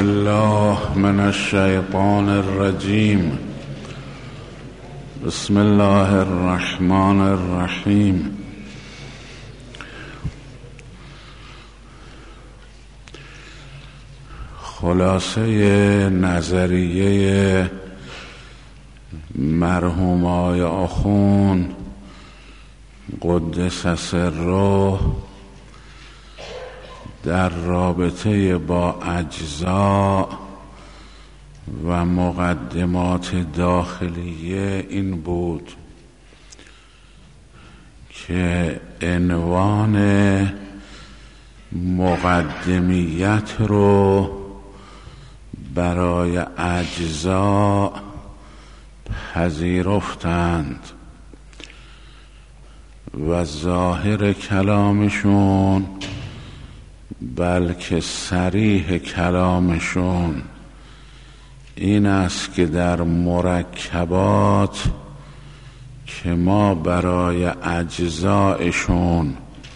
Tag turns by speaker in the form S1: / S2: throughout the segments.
S1: الله من الشیطان الرجیم. بسم الله الرحمن الرحیم. خلاصه نظریه مرحوم آقای آخوند قدس سره در رابطه با اجزا و مقدمات داخلیه این بود که عنوان مقدمیت رو برای اجزا پذیرفتند و ظاهر کلامشون بلکه صریح کلامشون این است که در مرکبات که ما برای اجزایشون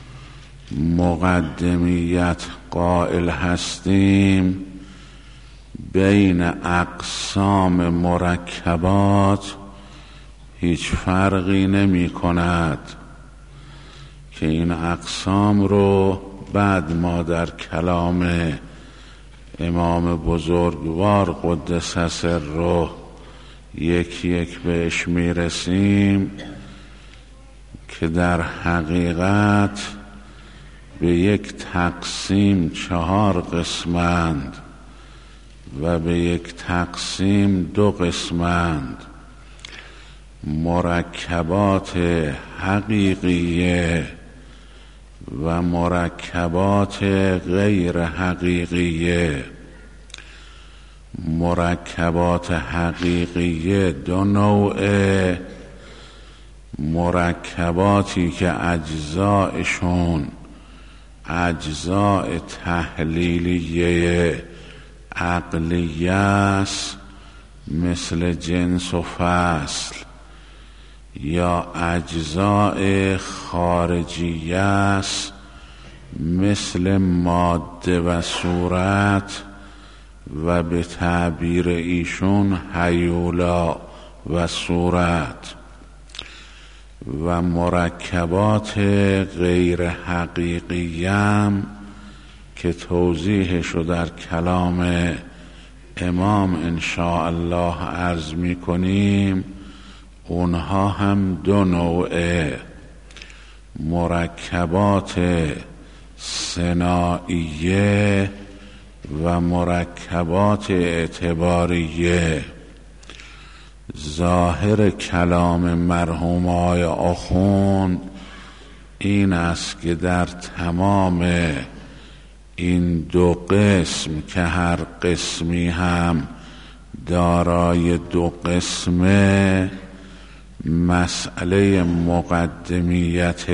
S1: مقدمیت قائل هستیم بین اقسام مرکبات هیچ فرقی نمی کند که این اقسام رو بعد ما در کلام امام بزرگوار قدس سره یکی یک بهش میرسیم که در حقیقت به یک تقسیم 4 قسمند و به یک تقسیم 2 قسمند: مرکبات حقیقیه و مرکبات غیر حقیقیه. مرکبات حقیقیه 2 نوعه: مرکباتی که اجزایشون اجزاء تحلیلیه عقلیه است مثل جنس و فصل، یا اجزاء خارجیه است مثل ماده و صورت و به تعبیر ایشون هیولا و صورت. و مرکبات غیر حقیقی هم که توضیحشو در کلام امام انشاءالله عرض میکنیم، اونها هم 2 نوعه: مرکبات صناعیه و مرکبات اعتباریه. ظاهر کلام مرحوم آقای آخوند این است که در تمام این 2 قسم که هر قسمی هم دارای 2 قسمه، مسئله مقدمیت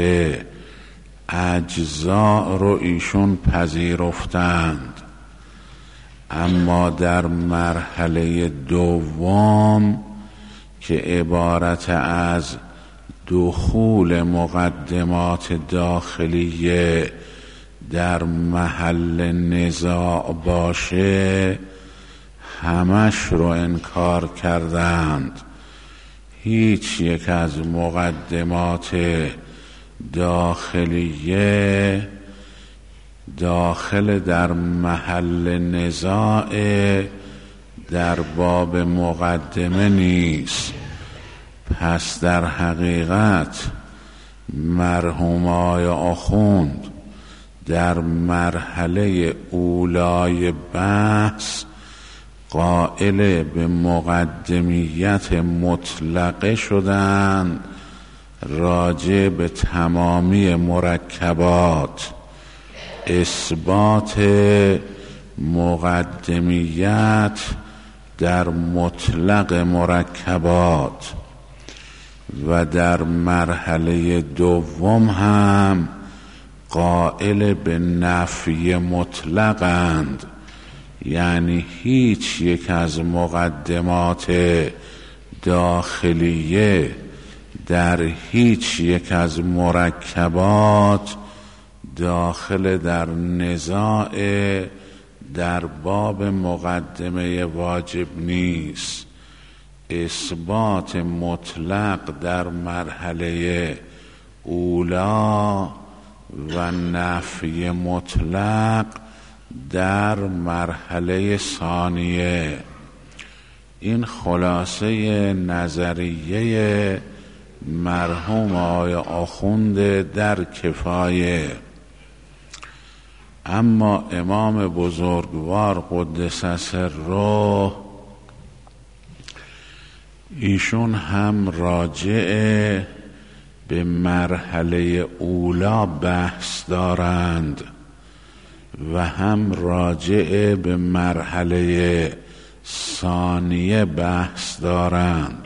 S1: اجزا رو ایشون پذیرفتند. اما در مرحله دوم که عبارت از دخول مقدمات داخلیه در محل نزاع باشه، همش رو انکار کردند. هیچ یک از مقدمات داخلیه داخل در محل نزاع در باب مقدمه نیست. پس در حقیقت مرحوم آقای آخوند در مرحله اولای بحث قائل به مقدمیت مطلقه شدند راجع به تمامی مرکبات، اثبات مقدمیت در مطلق مرکبات. و در مرحله دوم هم قائل به نفی مطلقند، یعنی هیچ یک از مقدمات داخلیه در هیچ یک از مرکبات داخل در نزاع در باب مقدمه واجب نیست. اثبات مطلق در مرحله اولا و نفی مطلق در مرحله ثانیه. این خلاصه نظریه مرحوم آقای آخوند در کفایه. اما امام بزرگوار قدس سره ایشون هم راجع به مرحله اولا بحث دارند و هم راجع به مرحله ثانیه بحث دارند.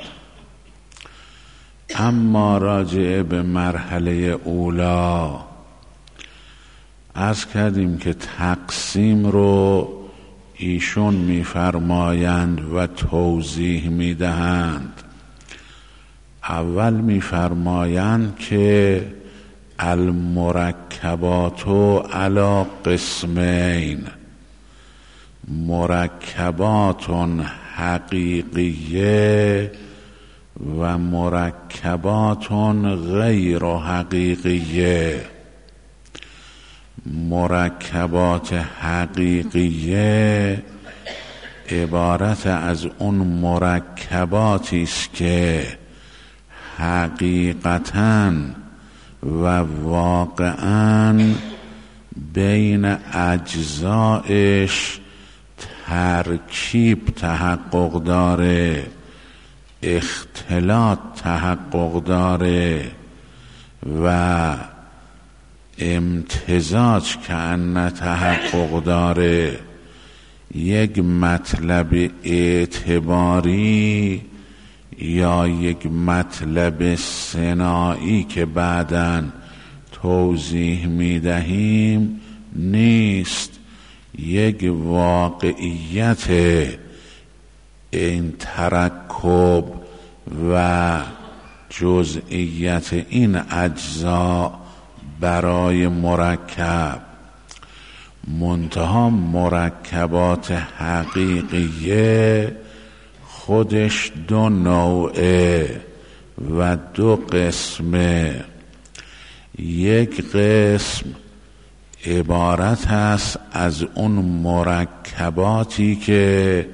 S1: اما راجع به مرحله اولا عرض کردیم که تقسیم رو ایشون میفرمایند و توضیح میدهند. اول میفرمایند که المرکبات علی قسمین، مرکبات حقیقیه و مرکبات غیر حقیقیه. مرکبات حقیقیه عبارت از اون مرکباتی است که حقیقتاً و واقعاً بین اجزایش ترکیب تحقق داره، اختلاط تحقق داره و امتزاج کأن تحقق داره. یک مطلب اعتباری یا یک مطلب صناعی که بعداً توضیح میدهیم نیست، یک واقعیت این ترکب و جزئیت این اجزا برای مرکب. منتها مرکبات حقیقیه خودش دو نوعه و دو قسمه. یک قسم عبارت است از اون مرکباتی که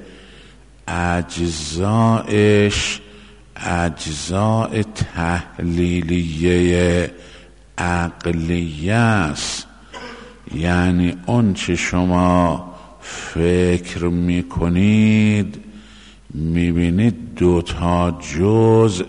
S1: اجزایش اجزاء تحلیلیه عقلیه است، یعنی اون چه شما فکر میکنید میبینید دوتا جزء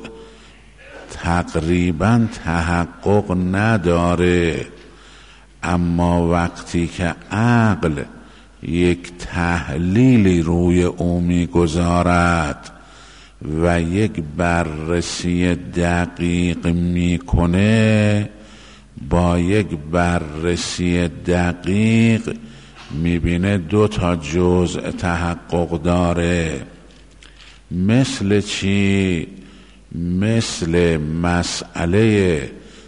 S1: تقریبا تحقق نداره، اما وقتی که عقل یک تحلیلی روی او میگذارد و یک بررسی دقیق میکنه، با یک بررسی دقیق میبینه دو تا جزء تحقق داره. مثل چی؟ مثل مسئله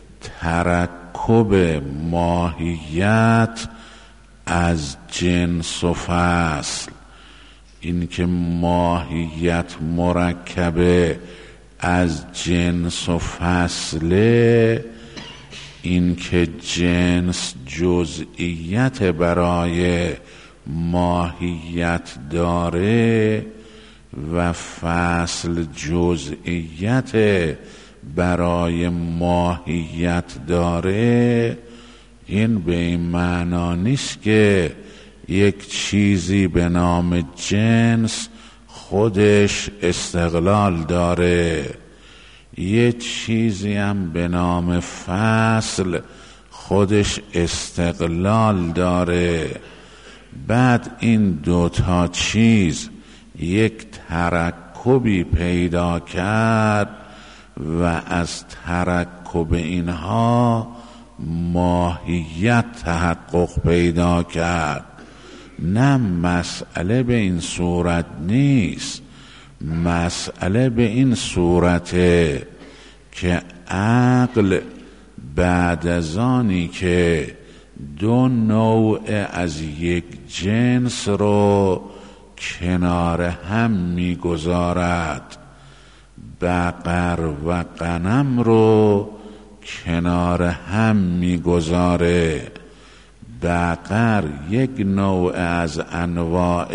S1: ترکب ماهیت از جنس و فصل. این که ماهیت مرکبه از جنس و فصله، این که جنس جزئیت برای ماهیت داره و فصل جزئیت برای ماهیت داره، این به این معنا نیست که یک چیزی به نام جنس خودش استقلال داره، یک چیزی هم به نام فصل خودش استقلال داره. بعد این دوتا چیز یک ترکبی پیدا کرد و از ترکب اینها ماهیت تحقق پیدا کرد. نه، مسئله به این صورت نیست. مسئله به این صورته که عقل بعد از آنی که دو نوع از یک جنس رو کنار هم میگذارد. بقر و غنم رو کنار هم میگذاره. بقر یک نوع از انواع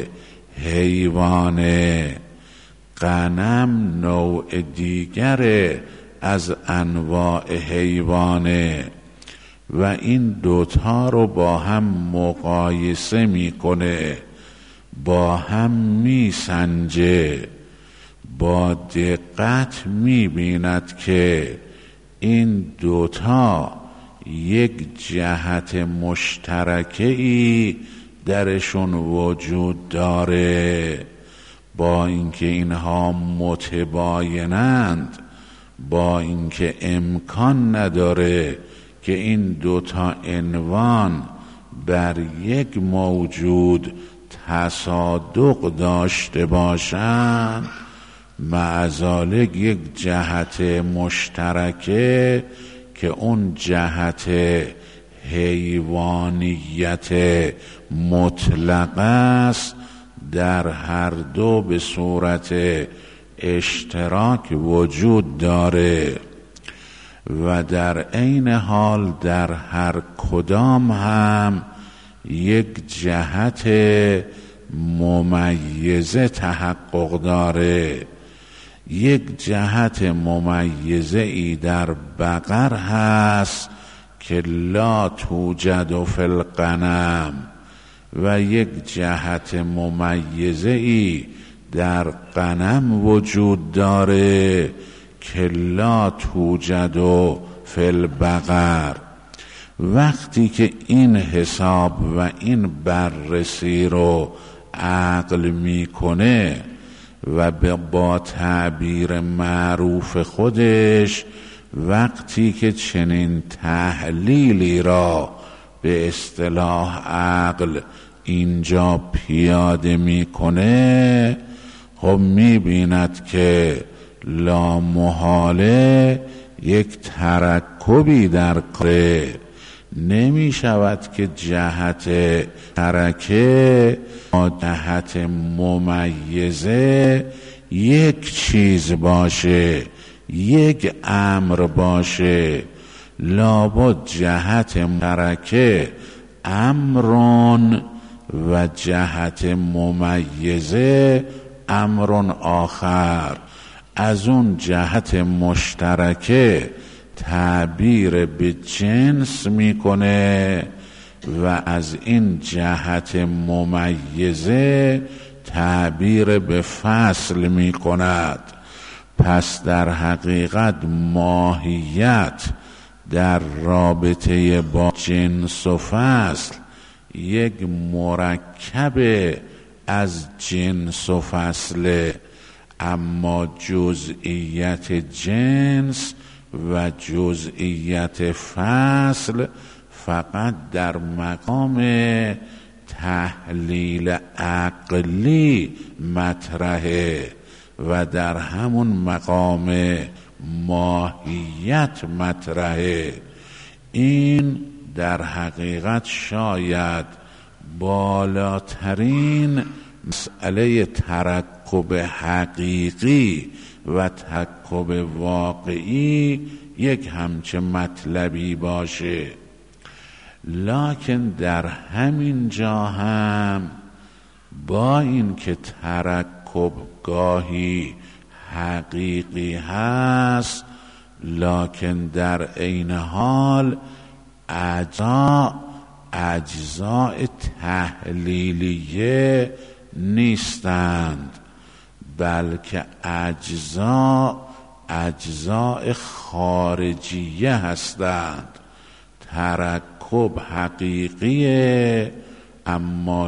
S1: حیوانه، غنم نوع دیگر از انواع حیوانه و این دوتا رو با هم مقایسه میکنه، با هم میسنجه، با دقت میبیند که این دوتا یک جهت مشترکی درشون وجود داره. با اینکه اینها متباینند، با اینکه امکان نداره که این دوتا عنوان بر یک موجود تصادق داشته باشند، معذالک یک جهت مشترکه که اون جهت حیوانیت مطلق است، در هر دو به صورت اشتراک وجود داره و در عین حال در هر کدام هم یک جهت ممیزه تحقق داره. یک جهت ممیزه ای در بقر هست که لا توجد فی الغنم و یک جهت ممیزه ای در غنم وجود داره که لا توجد فی البقر. وقتی که این حساب و این بررسی رو عقل میکنه و با تعبیر معروف خودش وقتی که چنین تحلیلی را به اصطلاح عقل اینجا پیاده میکنه، خب میبیند که لا محاله یک ترکبی در کاره، نمی شود که جهت ترکه با جهت ممیزه یک چیز باشه، یک امر باشه. لابد جهت ترکه امرون و جهت ممیزه امرون آخر. از اون جهت مشترکه تعبیر به جنس میکنه و از این جهت ممیزه تعبیر به فصل میکند. پس در حقیقت ماهیت در رابطه با جنس و فصل یک مرکب از جنس و فصل، اما جزئیت جنس و جزئیت فصل فقط در مقام تحلیل عقلی مطرحه و در همون مقام ماهیت مطرحه. این در حقیقت شاید بالاترین مسئله ترکب حقیقی و ترکب واقعی یک همچه مطلبی باشه. لکن در همین جا هم با این که ترکب گاهی حقیقی هست، لکن در عین حال اجزاء تحلیلیه نیستند، بلکه اجزاء خارجیه هستند. ترکب حقیقیه اما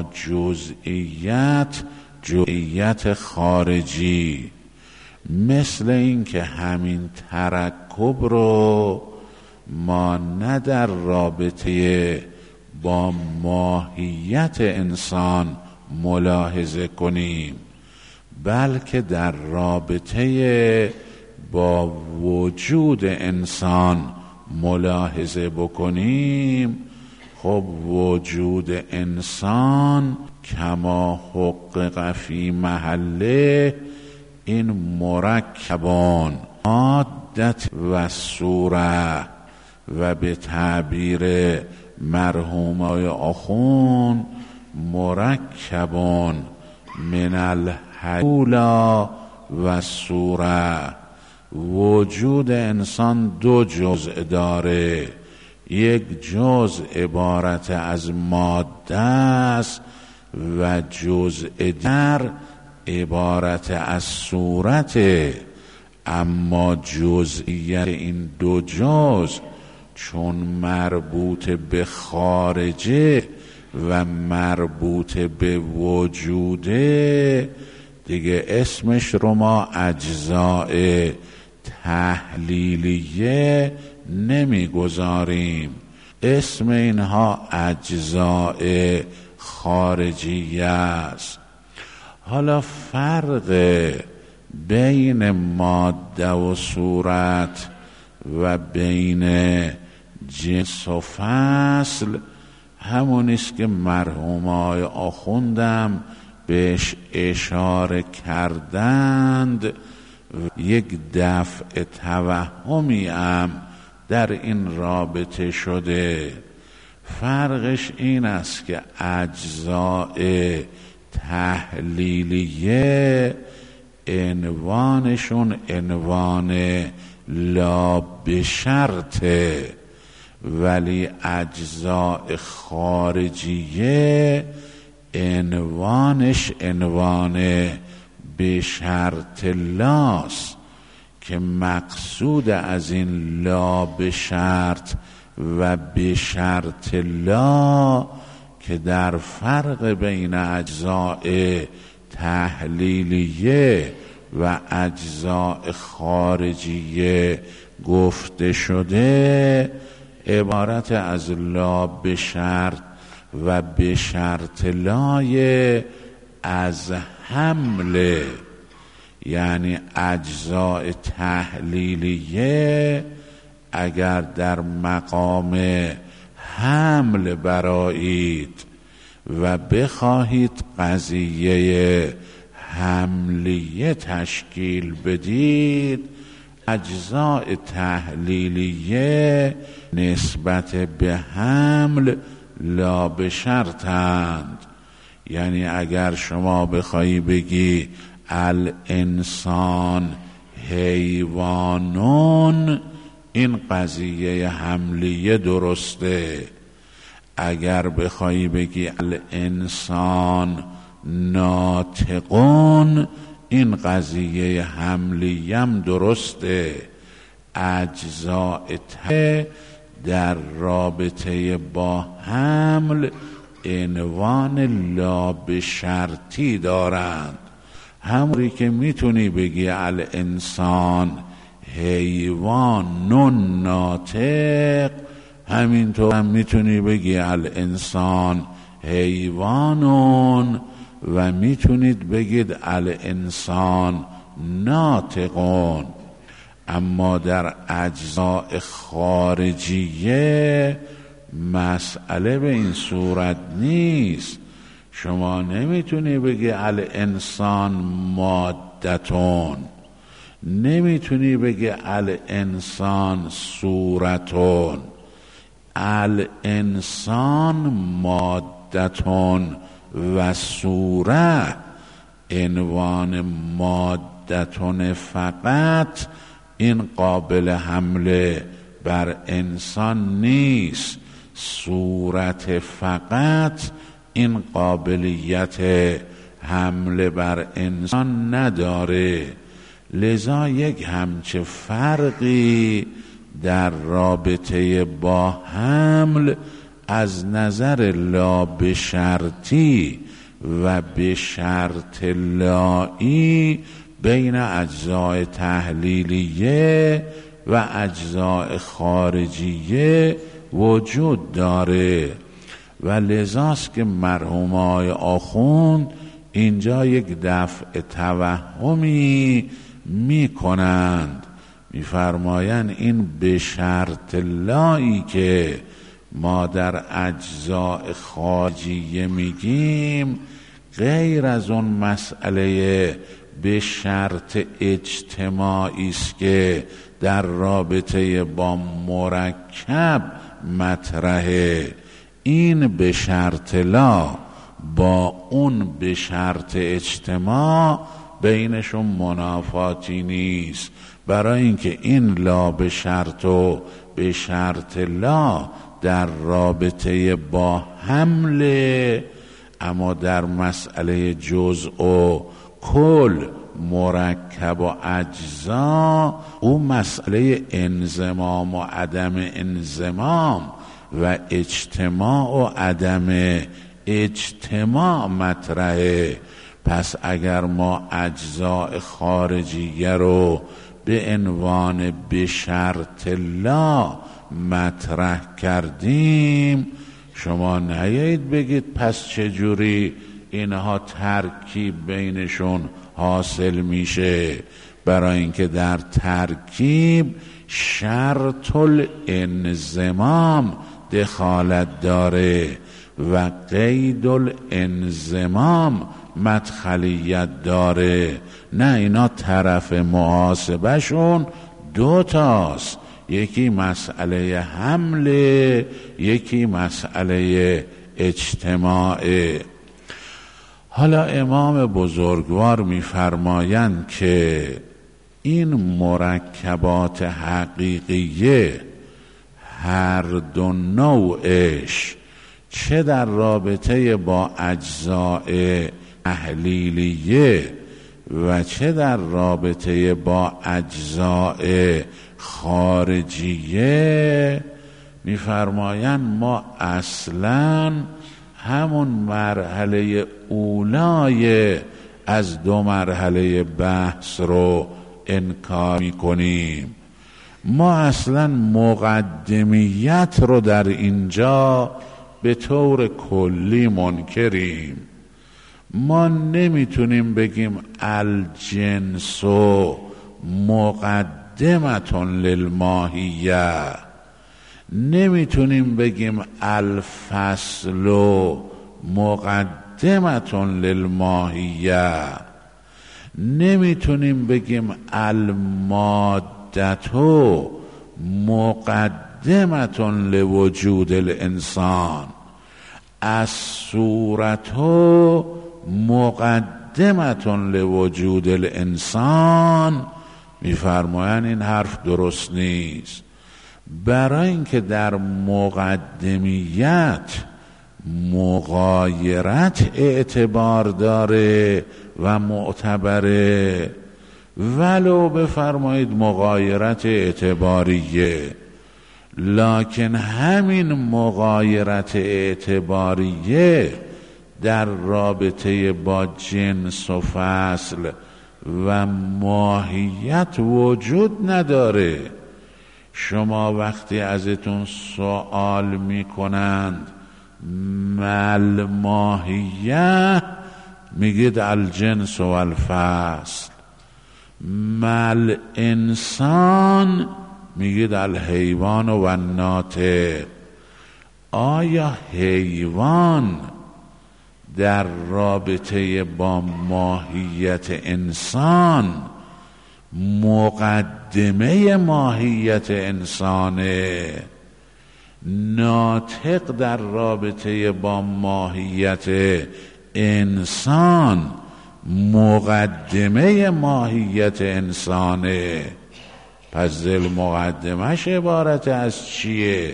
S1: جزئیت خارجی. مثل این که همین ترکب رو ما نه در رابطه با ماهیت انسان ملاحظه کنیم، بلکه در رابطه با وجود انسان ملاحظه بکنیم، خب وجود انسان کما حقق فی محله این مرکبان مادت و صوره و به تعبیر مرحوم آقای آخوند مرکبان من الحیولا و صوره. وجود انسان دو جزء داره، یک جزء عبارت از ماده است و جزء در عبارت از صورت. اما جزئیت این دو جزء چون مربوط به خارجه و مربوط به وجوده دیگه اسمش رو ما اجزاء تحلیلیه نمیگذاریم، اسم اینها اجزاء خارجیه است. حالا فرق بین ماده و صورت و بین جنس و فصل همونیست که مرحومای آخوندم بهش اشاره کردند. یک دفع توهمی هم در این رابطه شده. فرقش این است که اجزاء تحلیلیه عنوانشون عنوان لا بشرطه، ولی اجزاء خارجیه عنوانش عنوان بشرط لاست، که مقصود از این لا بشرط و بشرط لا که در فرق بین اجزاء تحلیلیه و اجزاء خارجیه گفته شده عبارت از لا بشرط و بشرط لای از حمله، یعنی اجزاء تحلیلیه اگر در مقام حمل برایید و بخواهید قضیه حملیه تشکیل بدید، اجزاء تحلیلیه نسبت به حمل لا بشرطند. یعنی اگر شما بخوایی بگی الانسان حیوانون، این قضیه حملیه درسته. اگر بخوایی بگی الانسان ناطقون، این قضیه حملیم درسته. اجزاء در رابطه با حمل عنوان لا بشرطی دارند. همونی که میتونی بگی الانسان حیوان ناطق، همینطور هم میتونی بگی الانسان حیوانون و میتونید بگید الانسان ناطقون. اما در اجزاء خارجیه مسئله به این صورت نیست. شما نمیتونی بگی الانسان مادتون، نمیتونی بگی الانسان صورتون. الانسان مادتون و صوره عنوان مادتون فقط این قابل حمله بر انسان نیست، صورت فقط این قابلیت حمله بر انسان نداره. لذا یک همچه فرقی در رابطه با حمل از نظر لا بشرطی و بشرط لایی بین اجزاء تحلیلیه و اجزاء خارجیه وجود داره. و لذاست که مرحومای آخوند اینجا یک دفع توهمی می کنند، می فرمایند این بشرط لایی که ما در اجزاء خارجیه میگیم غیر از اون مسئله به شرط اجتماعی است که در رابطه با مرکب مطرحه. این به شرط لا با اون به شرط اجتماع بینشون منافاتی نیست، برای اینکه این لا به شرط و به شرط لا در رابطه با حمله، اما در مسئله جزء و کل مرکب و اجزا او مسئله انضمام و عدم انضمام و اجتماع و عدم اجتماع مطرحه. پس اگر ما اجزاء خارجیه رو به عنوان به شرط لا مطرح کردیم، شما نیایید بگید پس چجوری اینها ترکیب بینشون حاصل میشه، برای اینکه در ترکیب شرط الانضمام دخالت داره و قید الانضمام مدخلیت داره. نه، اینا طرف محاسبهشون دو تاست، یکی مسئله حمله، یکی مسئله اجتماعه. حالا امام بزرگوار می‌فرمایند که این مرکبات حقیقیه هر دو نوعش، چه در رابطه با اجزاء تحلیلیه و چه در رابطه با اجزاء خارجیه، می‌فرمایند ما اصلاً همون مرحله اولای از دو مرحله بحث رو انکار می‌کنیم. ما اصلاً مقدمیت رو در اینجا به طور کلی منکریم. ما نمیتونیم بگیم الجنس مقدمتون للماهیه، نمیتونیم بگیم الفصل مقدمتون للماهیه، نمیتونیم بگیم المادتو مقدمتون لوجود الانسان، الصورتو مقدمتون لوجود الانسان. میفرمایند این حرف درست نیست، برای اینکه در مقدمیت مغایرت اعتبار داره و معتبره، ولو بفرمایید مغایرت اعتباریه، لکن همین مغایرت اعتباریه در رابطه با جنس و فصل و ماهیت وجود نداره. شما وقتی ازتون سوال میکنند مل ماهیه، میگید الجنس و الفصل، مل انسان میگید الحیوان و الناطق. آیا حیوان در رابطه با ماهیت انسان مقدمه ماهیت انسانه؟ ناطق در رابطه با ماهیت انسان مقدمه ماهیت انسانه. پس ذل مقدمش عبارت از چیه؟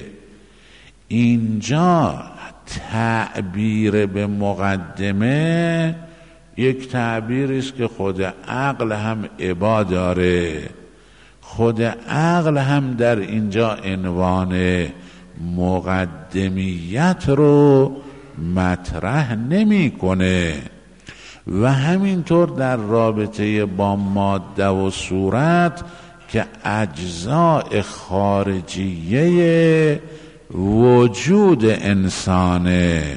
S1: اینجا تعبیر به مقدمه یک تعبیری است که خود عقل هم ابا داره. خود عقل هم در اینجا عنوان مقدمیت رو مطرح نمی‌کنه و همینطور در رابطه با ماده و صورت که اجزاء خارجیه وجود انسانه.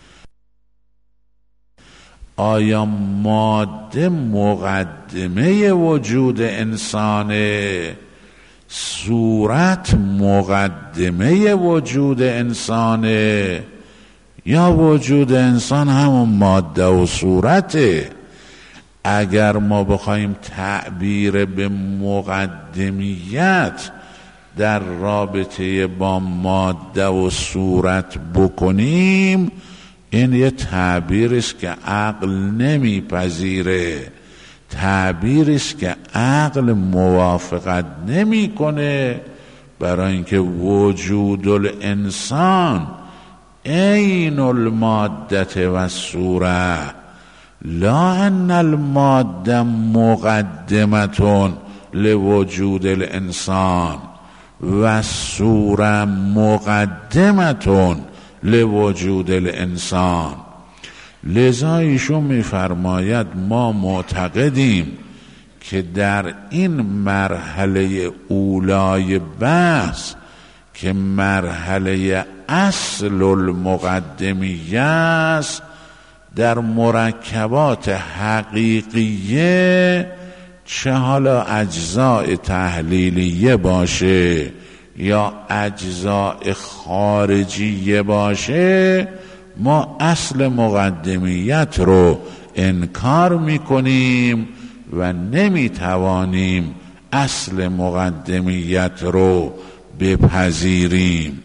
S1: آیا ماده مقدمه وجود انسانه؟ صورت مقدمه وجود انسانه یا وجود انسان همون ماده و صورته؟ اگر ما بخوایم تعبیر به مقدمیت در رابطه با ماده و صورت بکنیم، این یه تعبیری است که عقل نمیپذیره، تعبیری است که عقل موافقت نمیکنه، برای اینکه وجود الانسان عین الماده و الصوره لا ان الماده مقدمه لوجود الانسان و الصوره مقدمه لوجود الانسان. لذا ایشون میفرماید ما معتقدیم که در این مرحله اولای بحث که مرحله اصل المقدمیه است، در مرکبات حقیقیه چه حالا اجزاء تحلیلیه باشه یا اجزاء خارجیه باشه، ما اصل مقدمیت رو انکار میکنیم و نمیتوانیم اصل مقدمیت رو بپذیریم.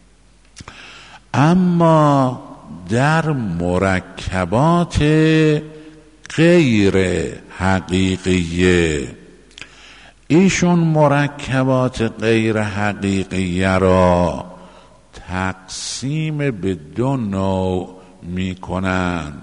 S1: اما در مرکبات غیر حقیقیه، ایشون مرکبات غیر حقیقیه را تقسیم به دو نوع می کنند.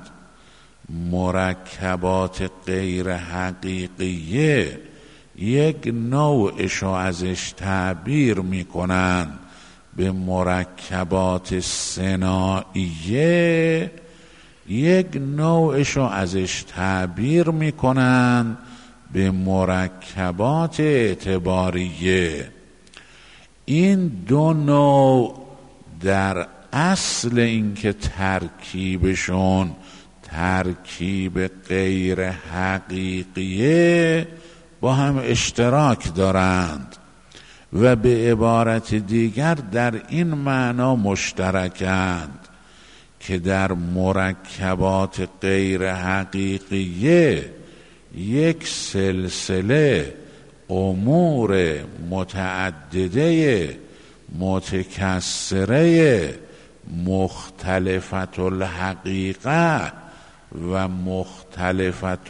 S1: مرکبات غیر حقیقیه یک نوعشو ازش تعبیر می کنند به مرکبات صناعیه، یک نوعشو ازش تعبیر می کنند به مرکبات اعتباریه. این دو نوع در اصل اینکه ترکیبشون ترکیب غیر حقیقیه با هم اشتراک دارند و به عبارت دیگر در این معنا مشترکند که در مرکبات غیر حقیقیه یک سلسله امور متعدده متکثره مختلفت الحقیقه و مختلفت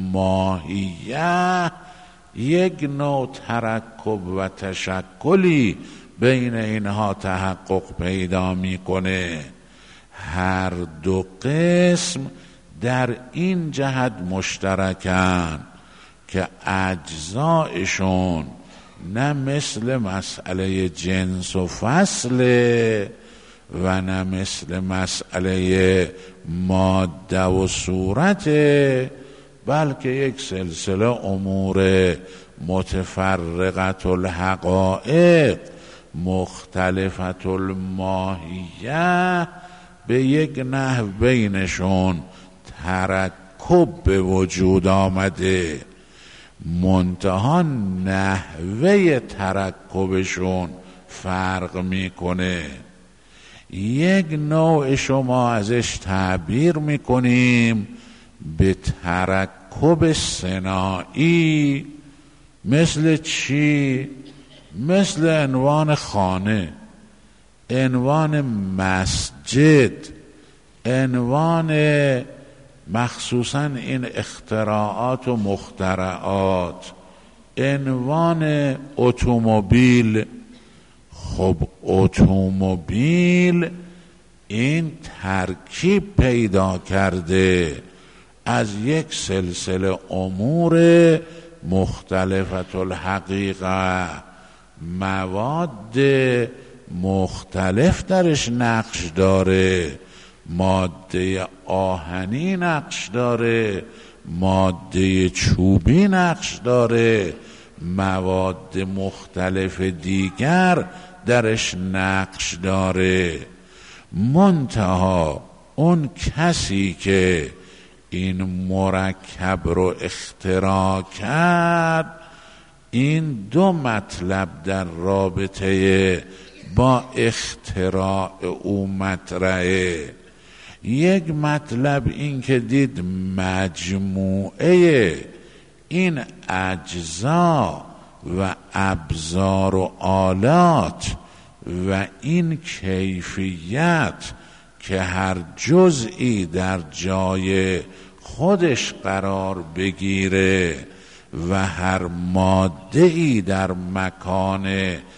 S1: الماهیه یک نوع ترکب و تشکلی بین اینها تحقق پیدا میکنه. هر دو قسم در این جهت مشترکن که اجزایشون نه مثل مسئله جنس و فصله و نه مثل مسئله ماده و صورته، بلکه یک سلسله امور متفرقت الحقائق مختلفت الماهیه به یک نحو بینشون ترکب به وجود آمده، منتها نحوه ترکبشون فرق میکنه. یک نوع شما ازش تعبیر میکنیم به ترکب صناعی. مثل چی؟ مثل عنوان خانه، عنوان مسجد، عنوان مخصوصا این اختراعات و مخترعات، عنوان اتومبیل. خب اتومبیل این ترکیب پیدا کرده از یک سلسله امور مختلفت الحقیقه، مواد مختلف درش نقش داره، ماده آهنی نقش داره، ماده چوبی نقش داره، مواد مختلف دیگر درش نقش داره. منتها اون کسی که این مرکب رو اختراع کرد، این دو مطلب در رابطه با اختراع او مطرحه. یک مطلب این که دید مجموعه این اجزا و ابزار و آلات و این کیفیت که هر جزئی در جای خودش قرار بگیره و هر ماده‌ای در مکان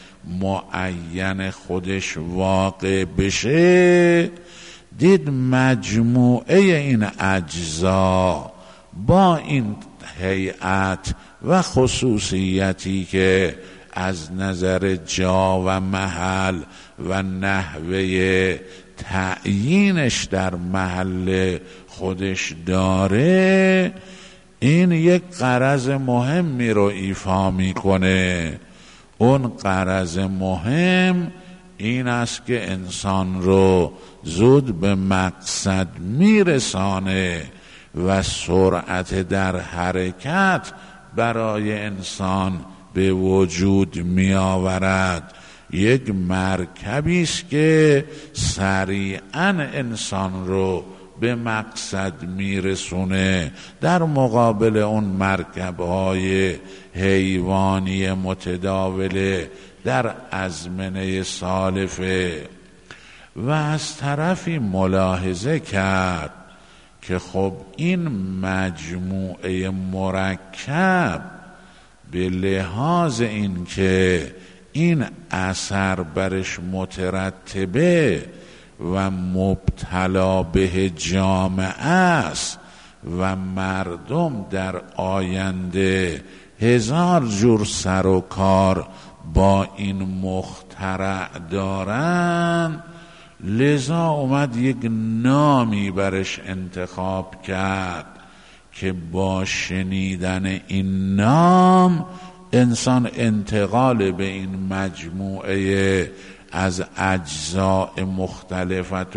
S1: معین خودش واقع بشه، دید مجموعه این اجزا با این هیئت و خصوصیتی که از نظر جا و محل و نحوه تعیینش در محل خودش داره، این یک غرض مهمی رو ایفا میکنه. اون غرض مهم این است که انسان رو زود به مقصد میرسانه و سرعت در حرکت برای انسان به وجود می آورد. یک مرکبی است که سریعاً انسان رو به مقصد میرسونه، در مقابل اون مرکب‌های حیوانی متداوله در ازمنه سالفه. و از طرفی ملاحظه کرد که خب این مجموعه مرکب به لحاظ این که این اثر برش مترتبه و مبتلا به جامعه است و مردم در آینده هزار جور سر و کار با این مخترع دارن، لذا اومد یک نامی برش انتخاب کرد که با شنیدن این نام انسان انتقال به این مجموعه از اجزاء مختلفت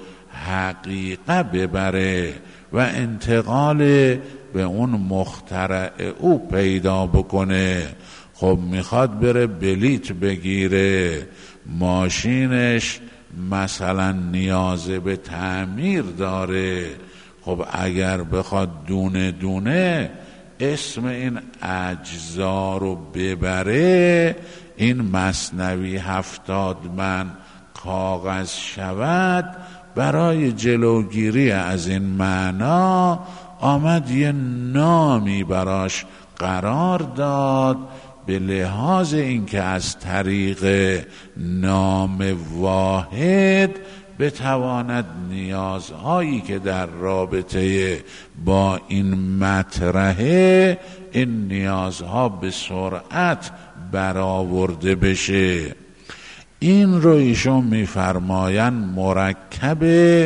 S1: الحقیقه ببره و انتقال به اون مخترع او پیدا بکنه. خب میخواد بره بلیت بگیره، ماشینش مثلا نیاز به تعمیر داره، خب اگر بخواد دونه دونه اسم این اجزا رو ببره، این مثنوی 70 من کاغذ شود، برای جلوگیری از این معنا آمد یه نامی براش قرار داد، به لحاظ اینکه از طریق نام واحد بتواند نیازهایی که در رابطه با این مطرحه، این نیازها به سرعت برآورده بشه. این رو ایشون میفرمایند مرکب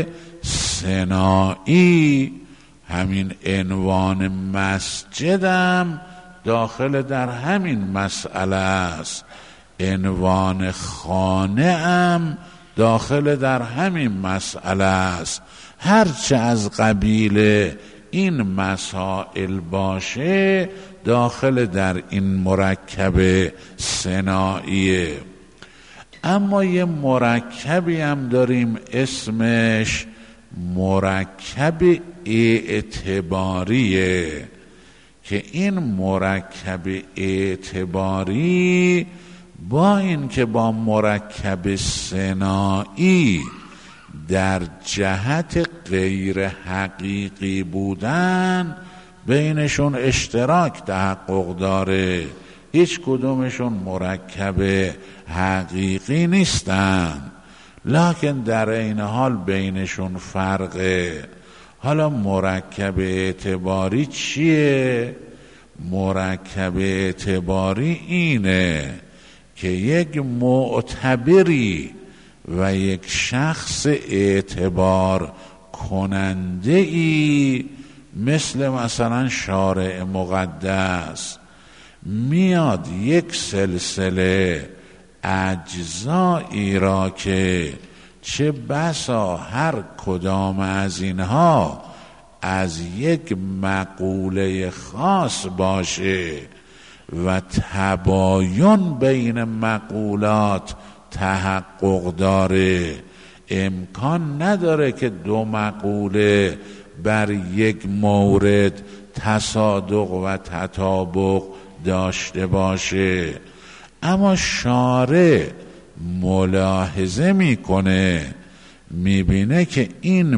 S1: صناعی. همین عنوان مسجدم داخل در همین مسئله است، عنوان خانه هم داخل در همین مسئله است. هرچه از قبیل این مسائل باشه داخل در این مرکب صناعیه. اما یه مرکبی هم داریم اسمش مرکب اعتباریه، که این مرکب اعتباری با این که با مرکب صناعی در جهت غیر حقیقی بودن بینشون اشتراک تحقق داره، هیچ کدومشون مرکب حقیقی نیستن، لکن در این حال بینشون فرقه. حالا مرکب اعتباری چیه؟ مرکب اعتباری اینه که یک معتبری و یک شخص اعتبار کننده ای مثلا شارع مقدس میاد یک سلسله اجزایی را که چه بسا هر کدام از اینها از یک مقوله خاص باشه و تباین بین مقولات تحقق داره. امکان نداره که دو مقوله بر یک مورد تصادق و تطابق داشته باشه. اما شارع ملاحظه میکنه، میبینه که این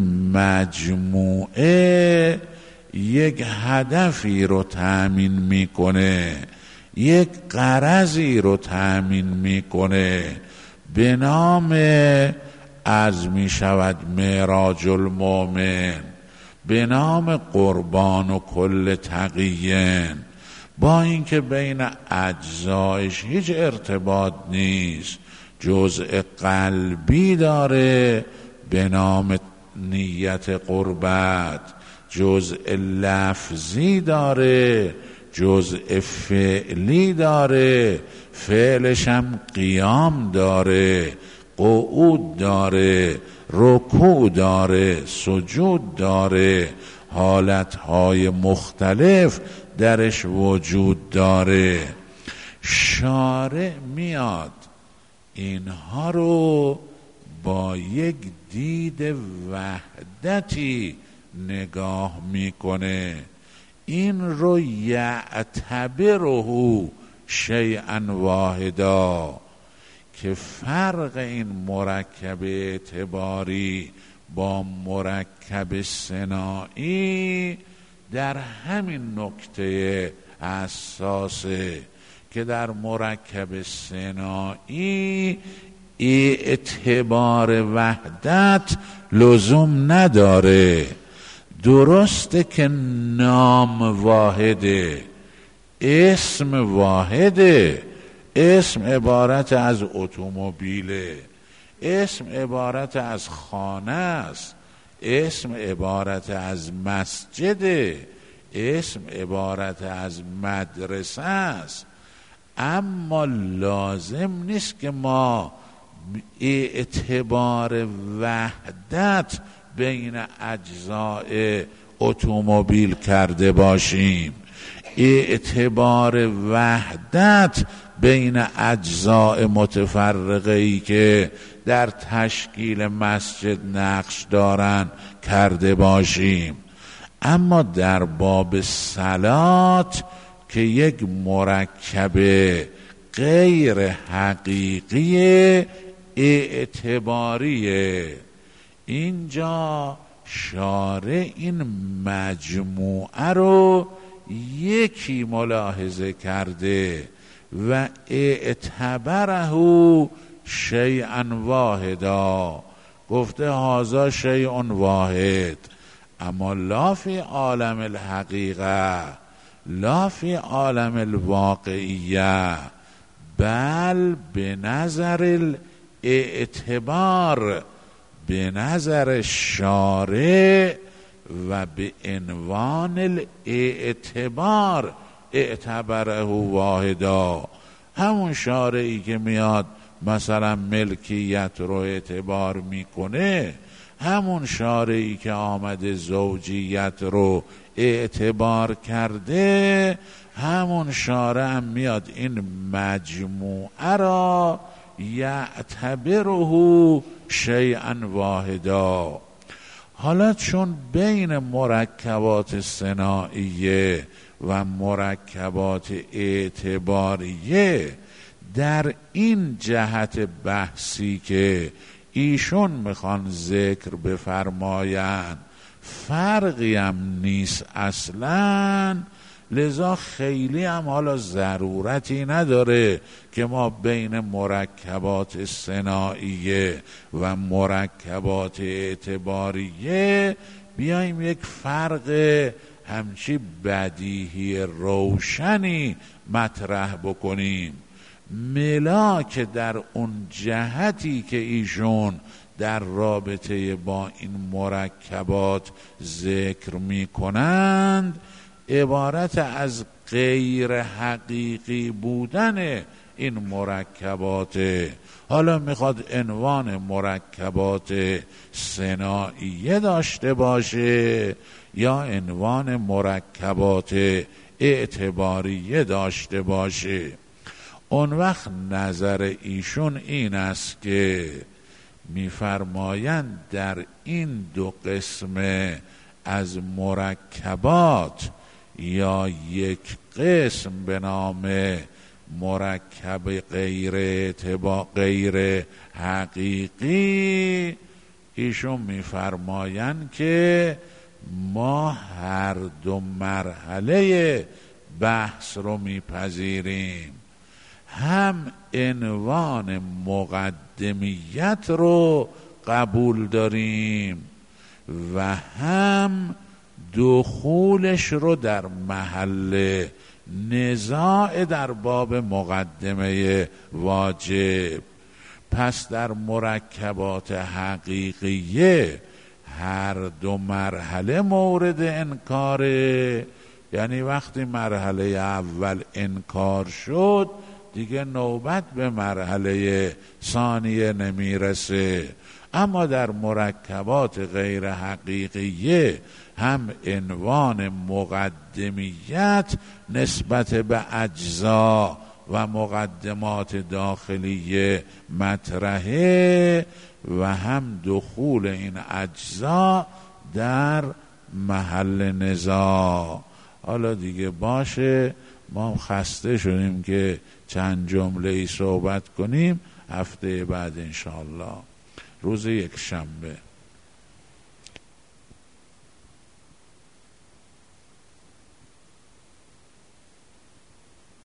S1: مجموعه یک هدفی رو تأمین میکنه، یک غرضی رو تأمین میکنه به نام از میشود معراج المؤمن، به نام قربان و کل تقیین. با اینکه بین اجزایش هیچ ارتباط نیست، جزء قلبی داره به نام نیت قربت، جزء لفظی داره، جزء فعلی داره، فعلش هم قیام داره، قعود داره، رکوع داره، سجود داره، حالتهای مختلف درش وجود داره. شارع میاد اینها رو با یک دید وحدتی نگاه میکنه، این رو یعتبره شیئا واحدا، که فرق این مرکب اعتباری با مرکب صناعی در همین نکته اساسه که در مرکب صناعی اعتبار وحدت لزوم نداره. درسته که نام واحده، اسم واحده، اسم عبارت از اتومبیله، اسم عبارت از خانه است، اسم عبارت از مسجده، اسم عبارت از مدرسه است. اما لازم نیست که ما اعتبار وحدت بین اجزاء اتومبیل کرده باشیم، اعتبار وحدت بین اجزاء متفرقه‌ای که در تشکیل مسجد نقش دارن کرده باشیم. اما در باب صلات که یک مرکب غیر حقیقی اعتباریه، اینجا شارع این مجموعه رو یکی ملاحظه کرده و اعتبره شیئا واحدا، گفته هذا شیء واحد، اما لا فی عالم الحقیقه، لا فی عالم الواقعیه، بل به نظر الاعتبار، به نظر شارع و به عنوان الاعتبار اعتبره واحدا. همون شارعی که میاد مثلا ملکیت رو اعتبار میکنه، همون شارعی که آمده زوجیت رو اعتبار کرده، همون شارع هم میاد این مجموعه را یعتبره شیئا واحدا. حالا چون بین مرکبات صناعیه و مرکبات اعتباریه در این جهت بحثی که ایشون میخوان ذکر بفرمایند فرقی هم نیست اصلاً، لذا خیلی هم حالا ضرورتی نداره که ما بین مرکبات صناعیه و مرکبات اعتباریه بیایم یک فرق همچی بدیهی روشنی مطرح بکنیم. ملاک در اون جهتی که ایشون در رابطه با این مرکبات ذکر می کنند عبارت از غیر حقیقی بودن این مرکبات. حالا میخواد عنوان مرکبات صناعیه داشته باشه یا عنوان مرکبات اعتباریه داشته باشه. اون وقت نظر ایشون این است که میفرمایند در این دو قسم از مرکبات یا یک قسم به نام مرکب غیر حقیقی، ایشون میفرمایند که ما هر دو مرحله بحث رو میپذیریم، هم عنوان مقدمیت رو قبول داریم و هم دخولش رو در محل نزاع در باب مقدمه واجب. پس در مرکبات حقیقیه هر دو مرحله مورد انکاره، یعنی وقتی مرحله اول انکار شد دیگه نوبت به مرحله ثانیه نمیرسه. اما در مرکبات غیر حقیقیه هم عنوان مقدمیت نسبت به اجزا و مقدمات داخلیه مطرحه و هم دخول این اجزا در محل نزاع. حالا دیگه باشه، ما خسته شدیم که چند جمله ای صحبت کنیم. هفته بعد انشاءالله روز یک شنبه